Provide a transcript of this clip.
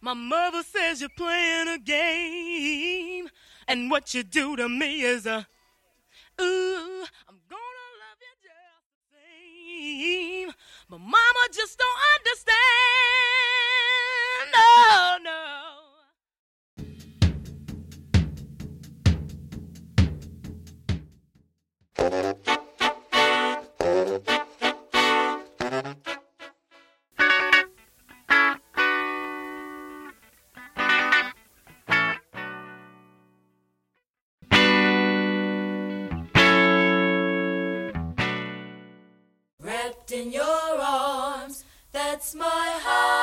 My mother says you're playing a game, and what you do to me is a ooh, I'm gonna love you just the same. But mama just don't understand. No, no. Wrapped in your arms, that's my heart.